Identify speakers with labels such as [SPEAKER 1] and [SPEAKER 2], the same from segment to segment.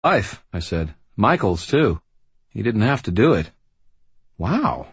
[SPEAKER 1] Life, I said. Michael's, too. He didn't have to do it. Wow.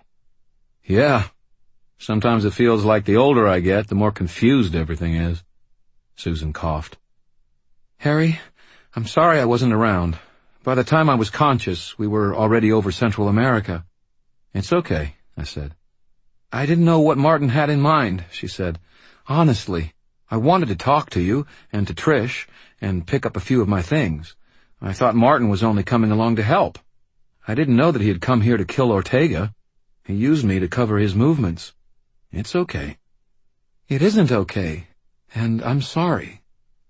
[SPEAKER 1] Yeah. Sometimes it feels like the older I get, the more confused everything is. Susan coughed. Harry, I'm sorry I wasn't around. By the time I was conscious, we were already over Central America. It's okay, I said. I didn't know what Martin had in mind, she said. Honestly, I wanted to talk to you and to Trish and pick up a few of my things. I thought Martin was only coming along to help. I didn't know that he had come here to kill Ortega. He used me to cover his movements. It's okay. It isn't okay, and I'm sorry.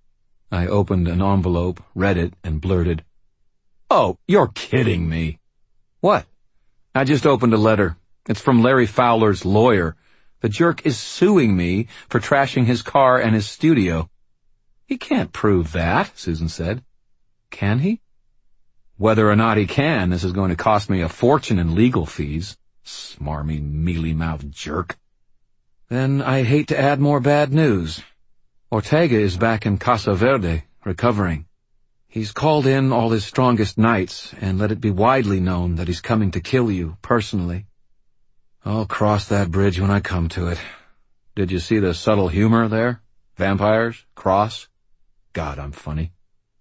[SPEAKER 1] I opened an envelope, read it, and blurted, Oh, you're kidding me. What? I just opened a letter. It's from Larry Fowler's lawyer. The jerk is suing me for trashing his car and his studio. He can't prove that, Susan said. Can he? Whether or not he can, this is going to cost me a fortune in legal fees. Smarmy, mealy-mouthed jerk. Then I hate to add more bad news. Ortega is back in Casa Verde, recovering. He's called in all his strongest knights and let it be widely known that he's coming to kill you, personally. I'll cross that bridge when I come to it. Did you see the subtle humor there? Vampires? Cross? God, I'm funny.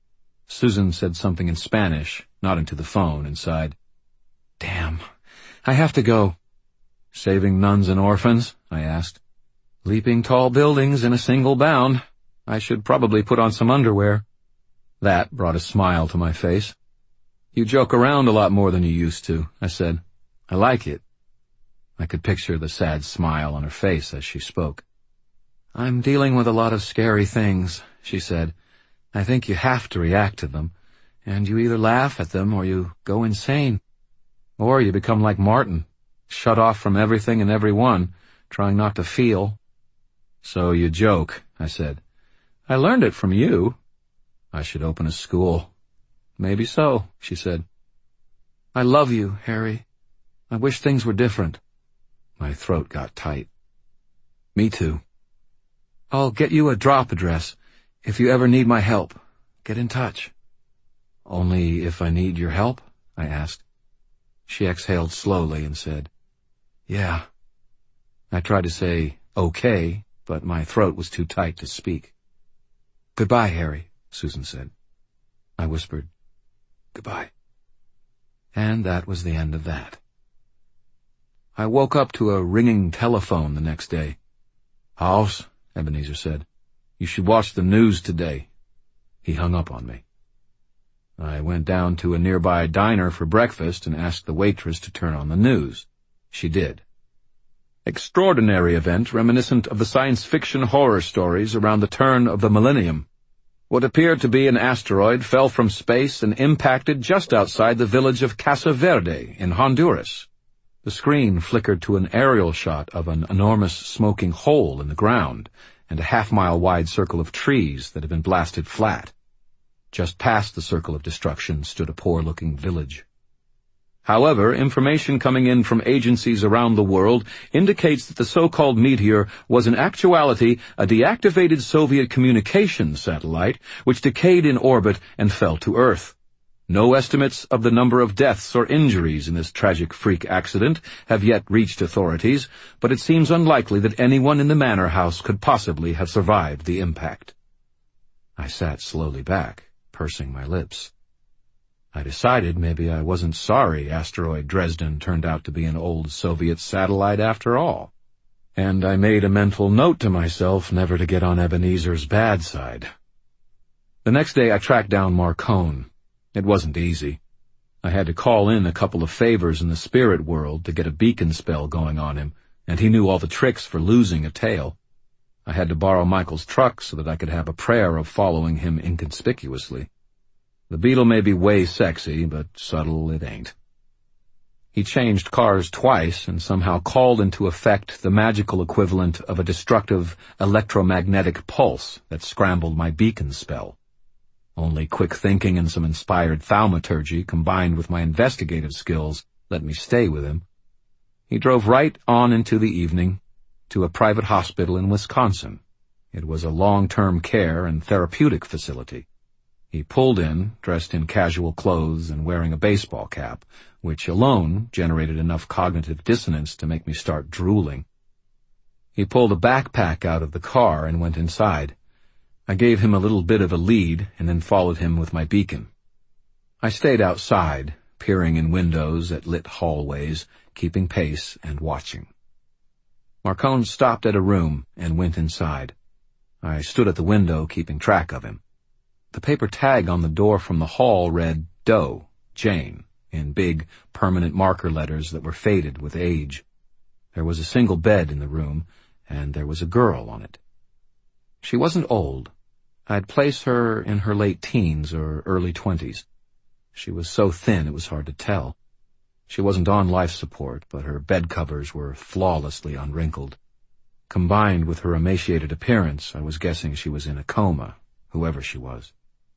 [SPEAKER 1] Susan said something in Spanish, not into the phone, and sighed. Damn, I have to go. Saving nuns and orphans? I asked. Leaping tall buildings in a single bound. I should probably put on some underwear. That brought a smile to my face. You joke around a lot more than you used to, I said. I like it. I could picture the sad smile on her face as she spoke. I'm dealing with a lot of scary things, she said. I think you have to react to them, and you either laugh at them or you go insane. Or you become like Martin, shut off from everything and everyone, trying not to feel. So you joke, I said. I learned it from you. I should open a school. Maybe so, she said. I love you, Harry. I wish things were different. My throat got tight. Me too. I'll get you a drop address. If you ever need my help, get in touch. Only if I need your help? I asked. She exhaled slowly and said, Yeah. I tried to say, okay, but my throat was too tight to speak. Goodbye, Harry, Susan said. I whispered, Goodbye. And that was the end of that. I woke up to a ringing telephone the next day. House, Ebenezer said. You should watch the news today. He hung up on me. I went down to a nearby diner for breakfast and asked the waitress to turn on the news. She did. Extraordinary event reminiscent of the science fiction horror stories around the turn of the millennium. What appeared to be an asteroid fell from space and impacted just outside the village of Casa Verde in Honduras. The screen flickered to an aerial shot of an enormous smoking hole in the ground and a half-mile-wide circle of trees that had been blasted flat. Just past the circle of destruction stood a poor-looking village. However, information coming in from agencies around the world indicates that the so-called meteor was in actuality a deactivated Soviet communications satellite which decayed in orbit and fell to Earth. No estimates of the number of deaths or injuries in this tragic freak accident have yet reached authorities, but it seems unlikely that anyone in the manor house could possibly have survived the impact. I sat slowly back, pursing my lips. I decided maybe I wasn't sorry asteroid Dresden turned out to be an old Soviet satellite after all. And I made a mental note to myself never to get on Ebenezer's bad side. The next day I tracked down Marcone. It wasn't easy. I had to call in a couple of favors in the spirit world to get a beacon spell going on him, and he knew all the tricks for losing a tail. I had to borrow Michael's truck so that I could have a prayer of following him inconspicuously. The Beetle may be way sexy, but subtle it ain't. He changed cars twice and somehow called into effect the magical equivalent of a destructive electromagnetic pulse that scrambled my beacon spell. Only quick thinking and some inspired thaumaturgy combined with my investigative skills let me stay with him. He drove right on into the evening to a private hospital in Wisconsin. It was a long-term care and therapeutic facility. He pulled in, dressed in casual clothes and wearing a baseball cap, which alone generated enough cognitive dissonance to make me start drooling. He pulled a backpack out of the car and went inside. I gave him a little bit of a lead and then followed him with my beacon. I stayed outside, peering in windows at lit hallways, keeping pace and watching. Marcone stopped at a room and went inside. I stood at the window, keeping track of him. The paper tag on the door from the hall read Doe, Jane, in big, permanent marker letters that were faded with age. There was a single bed in the room, and there was a girl on it. She wasn't old. I'd place her in her late teens or early 20s. She was so thin it was hard to tell. She wasn't on life support, but her bed covers were flawlessly unwrinkled. Combined with her emaciated appearance, I was guessing she was in a coma, whoever she was.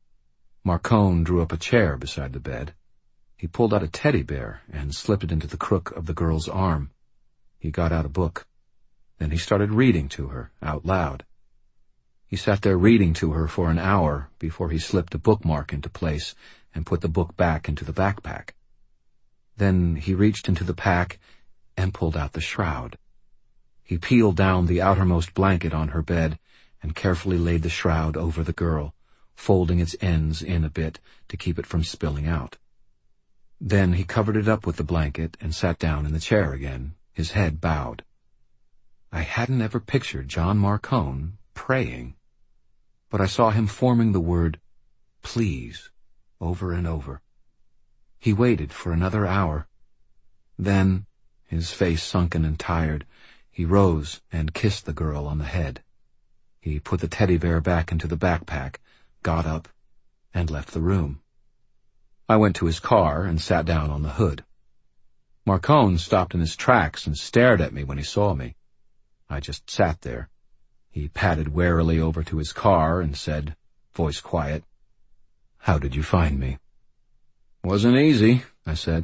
[SPEAKER 1] Marcone drew up a chair beside the bed. He pulled out a teddy bear and slipped it into the crook of the girl's arm. He got out a book. Then he started reading to her, out loud. He sat there reading to her for an hour before he slipped a bookmark into place and put the book back into the backpack. Then he reached into the pack and pulled out the shroud. He peeled down the outermost blanket on her bed and carefully laid the shroud over the girl, folding its ends in a bit to keep it from spilling out. Then he covered it up with the blanket and sat down in the chair again, his head bowed. I hadn't ever pictured John Marcone praying, but I saw him forming the word, please, over and over. He waited for another hour. Then, his face sunken and tired, he rose and kissed the girl on the head. He put the teddy bear back into the backpack, got up, and left the room. I went to his car and sat down on the hood. Marcone stopped in his tracks and stared at me when he saw me. I just sat there. He padded warily over to his car and said, voice quiet, "How did you find me?" "Wasn't easy," I said.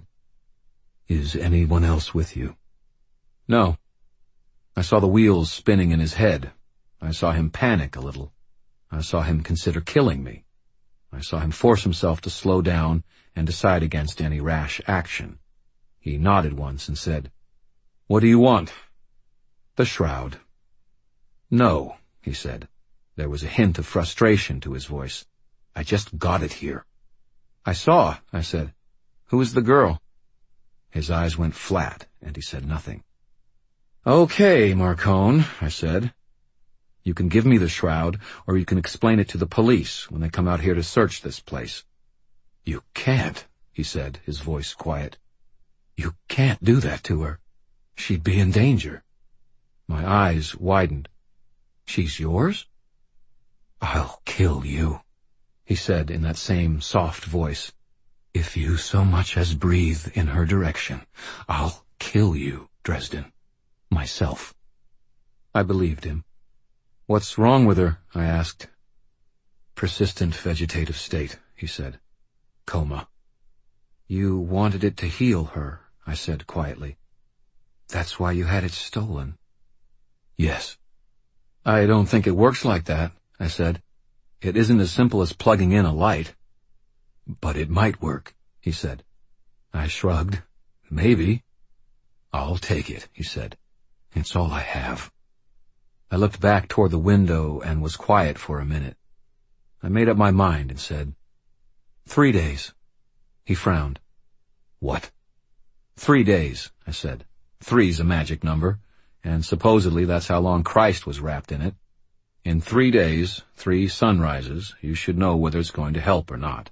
[SPEAKER 1] "Is anyone else with you?" "No." I saw the wheels spinning in his head. I saw him panic a little. I saw him consider killing me. I saw him force himself to slow down and decide against any rash action. He nodded once and said, "What do you want?" "The shroud." "No," he said. There was a hint of frustration to his voice. "I just got it here." "I saw," I said. "Who is the girl?" His eyes went flat, and he said nothing. "Okay, Marcone," I said. "You can give me the shroud, or you can explain it to the police when they come out here to search this place." "You can't," he said, his voice quiet. "You can't do that to her. She'd be in danger." My eyes widened. "She's yours?" "I'll kill you," he said in that same soft voice. "If you so much as breathe in her direction, I'll kill you, Dresden. Myself." I believed him. "What's wrong with her?" I asked. "Persistent vegetative state," he said. "Coma." "You wanted it to heal her," I said quietly. "That's why you had it stolen." "Yes." "I don't think it works like that," I said. "It isn't as simple as plugging in a light." "But it might work," he said. I shrugged. "Maybe." "I'll take it," he said. "It's all I have." I looked back toward the window and was quiet for a minute. I made up my mind and said, 3 days. He frowned. "What?" 3 days, I said. 3's a magic number, and supposedly that's how long Christ was wrapped in it. In 3 days, 3 sunrises, you should know whether it's going to help or not.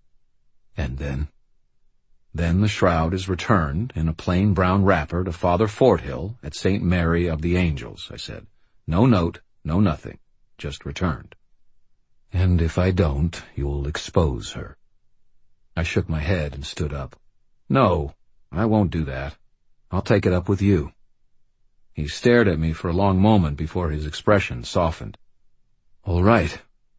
[SPEAKER 1] "And then?" "Then the shroud is returned in a plain brown wrapper to Father Forthill at St. Mary of the Angels," I said. "No note, no nothing, just returned." "And if I don't, you'll expose her." I shook my head and stood up. "No, I won't do that. I'll take it up with you." He stared at me for a long moment before his expression softened. "All right."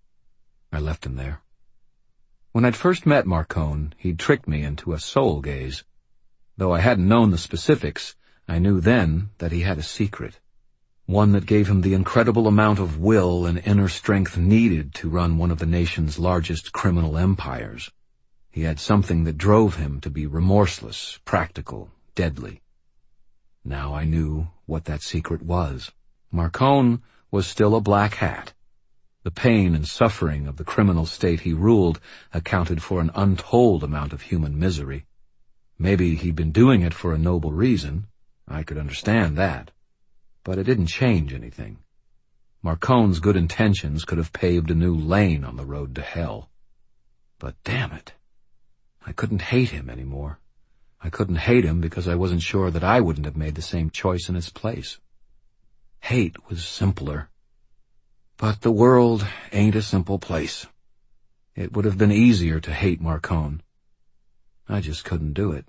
[SPEAKER 1] I left him there. When I'd first met Marcone, he'd tricked me into a soul gaze. Though I hadn't known the specifics, I knew then that he had a secret. one that gave him the incredible amount of will and inner strength needed to run one of the nation's largest criminal empires. He had something that drove him to be remorseless, practical, deadly. Now I knew what that secret was. Marcone was still a black hat. The pain and suffering of the criminal state he ruled accounted for an untold amount of human misery. Maybe he'd been doing it for a noble reason. I could understand that. But it didn't change anything. Marcone's good intentions could have paved a new lane on the road to hell. But damn it, I couldn't hate him anymore. I couldn't hate him because I wasn't sure that I wouldn't have made the same choice in his place. Hate was simpler. But the world ain't a simple place. It would have been easier to hate Marcone. I just couldn't do it.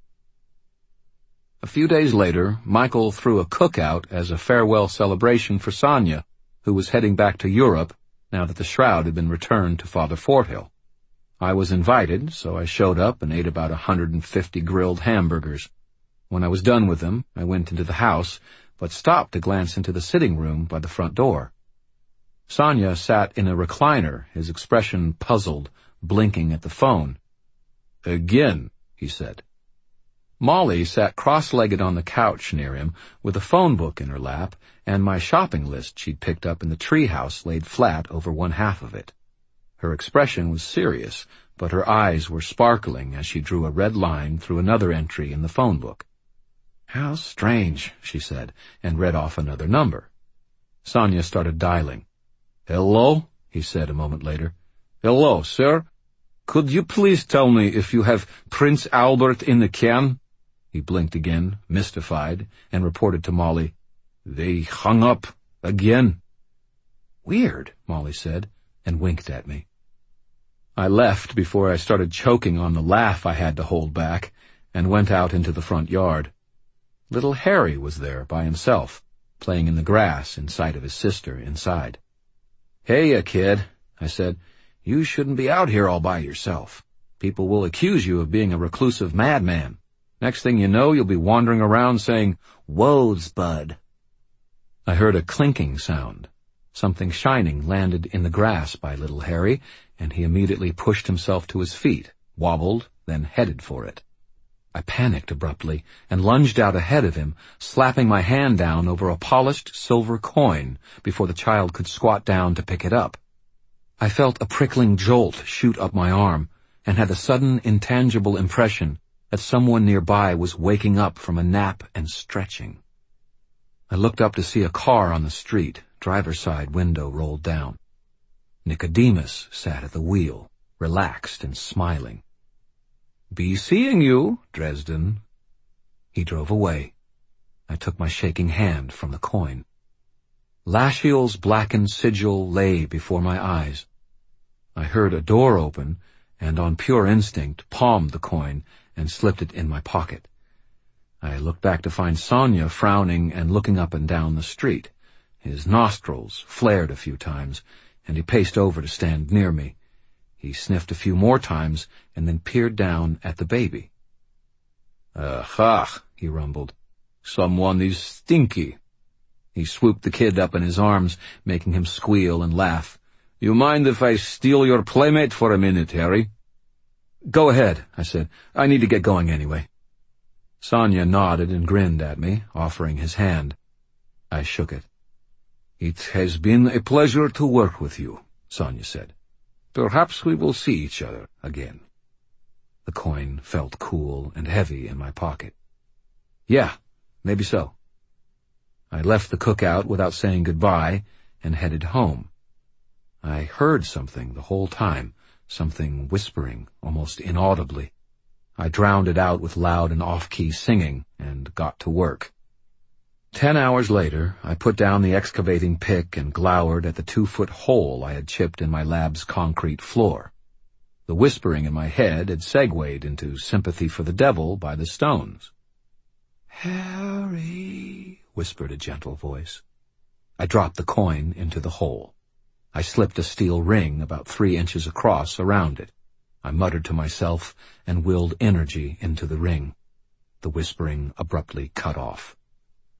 [SPEAKER 1] A few days later, Michael threw a cookout as a farewell celebration for Sonia, who was heading back to Europe now that the shroud had been returned to Father Forthill. I was invited, so I showed up and ate about 150 grilled hamburgers. When I was done with them, I went into the house, but stopped to glance into the sitting room by the front door. Sonia sat in a recliner, his expression puzzled, blinking at the phone. "Again," he said. Molly sat cross-legged on the couch near him, with a phone book in her lap, and my shopping list she'd picked up in the treehouse laid flat over one half of it. Her expression was serious, but her eyes were sparkling as she drew a red line through another entry in the phone book. "How strange," she said, and read off another number. Sonia started dialing. "Hello?" he said a moment later. "Hello, sir. Could you please tell me if you have Prince Albert in the can?" He blinked again, mystified, and reported to Molly, "They hung up again." "Weird," Molly said, and winked at me. I left before I started choking on the laugh I had to hold back, and went out into the front yard. Little Harry was there by himself, playing in the grass in sight of his sister inside. "Hey, kid," I said, "you shouldn't be out here all by yourself. People will accuse you of being a reclusive madman. Next thing you know, you'll be wandering around saying, 'Woes, bud.'" I heard a clinking sound. Something shining landed in the grass by little Harry, and he immediately pushed himself to his feet, wobbled, then headed for it. I panicked abruptly and lunged out ahead of him, slapping my hand down over a polished silver coin before the child could squat down to pick it up. I felt a prickling jolt shoot up my arm and had a sudden intangible impression that someone nearby was waking up from a nap and stretching. I looked up to see a car on the street, driver's side window rolled down. Nicodemus sat at the wheel, relaxed and smiling. "Be seeing you, Dresden." He drove away. I took my shaking hand from the coin. Lashiel's blackened sigil lay before my eyes. I heard a door open, and on pure instinct palmed the coin and slipped it in my pocket. I looked back to find Sonia frowning and looking up and down the street. His nostrils flared a few times, and he paced over to stand near me. He sniffed a few more times and then peered down at the baby. "Aha," he rumbled. "Someone is stinky." He swooped the kid up in his arms, making him squeal and laugh. "You mind if I steal your playmate for a minute, Harry?" "Go ahead," I said. "I need to get going anyway." Sonia nodded and grinned at me, offering his hand. I shook it. "It has been a pleasure to work with you," Sonia said. "Perhaps we will see each other again." The coin felt cool and heavy in my pocket. "Yeah, maybe so." I left the cookout without saying goodbye and headed home. I heard something the whole time, something whispering, almost inaudibly. I drowned it out with loud and off-key singing and got to work. 10 hours later, I put down the excavating pick and glowered at the 2-foot hole I had chipped in my lab's concrete floor. The whispering in my head had segued into sympathy for the devil by the stones. "Harry," whispered a gentle voice. I dropped the coin into the hole. I slipped a steel ring about 3 inches across around it. I muttered to myself and willed energy into the ring. The whispering abruptly cut off.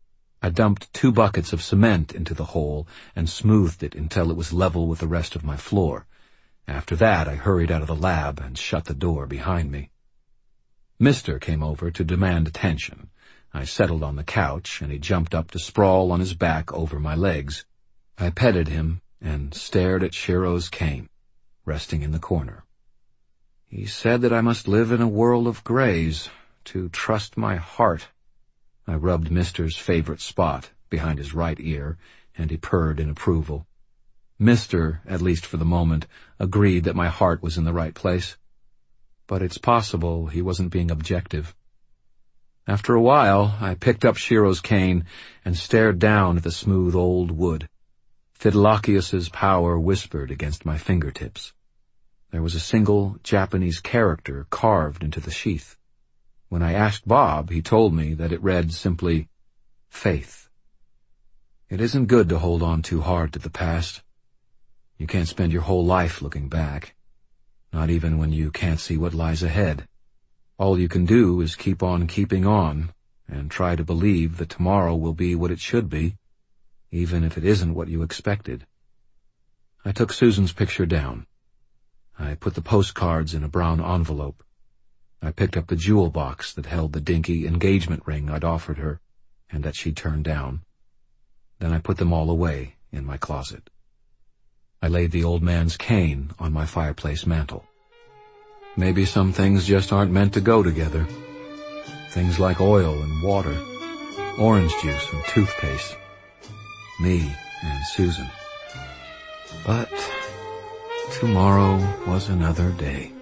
[SPEAKER 1] I dumped 2 buckets of cement into the hole and smoothed it until it was level with the rest of my floor. After that, I hurried out of the lab and shut the door behind me. Mister came over to demand attention. I settled on the couch, and he jumped up to sprawl on his back over my legs. I petted him and stared at Shiro's cane, resting in the corner. He said that I must live in a world of grays, to trust my heart. I rubbed Mister's favorite spot, behind his right ear, and he purred in approval. Mister, at least for the moment, agreed that my heart was in the right place. But it's possible he wasn't being objective. After a while, I picked up Shiro's cane and stared down at the smooth old wood. Fidelocius's power whispered against my fingertips. There was a single Japanese character carved into the sheath. When I asked Bob, he told me that it read simply, Faith. It isn't good to hold on too hard to the past. You can't spend your whole life looking back, not even when you can't see what lies ahead. All you can do is keep on keeping on and try to believe that tomorrow will be what it should be, even if it isn't what you expected. I took Susan's picture down. I put the postcards in a brown envelope. I picked up the jewel box that held the dinky engagement ring I'd offered her and that she'd turned down. Then I put them all away in my closet. I laid the old man's cane on my fireplace mantel. Maybe some things just aren't meant to go together. Things like oil and water, orange juice and toothpaste, me and Susan. But tomorrow was another day.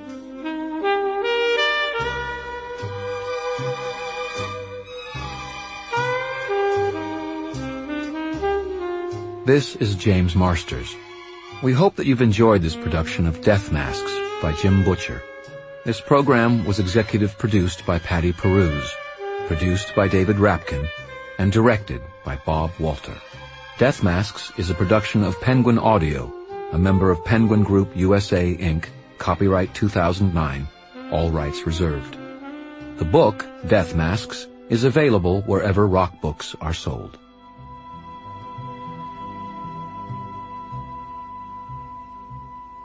[SPEAKER 1] This is James Marsters. We hope that you've enjoyed this production of Death Masks by Jim Butcher. This program was executive produced by Patty Peruse, produced by David Rapkin, and directed by Bob Walter. Death Masks is a production of Penguin Audio, a member of Penguin Group USA, Inc., copyright 2009, all rights reserved. The book, Death Masks, is available wherever rock books are sold.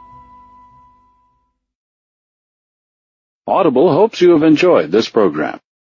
[SPEAKER 2] Audible hopes you have enjoyed this program.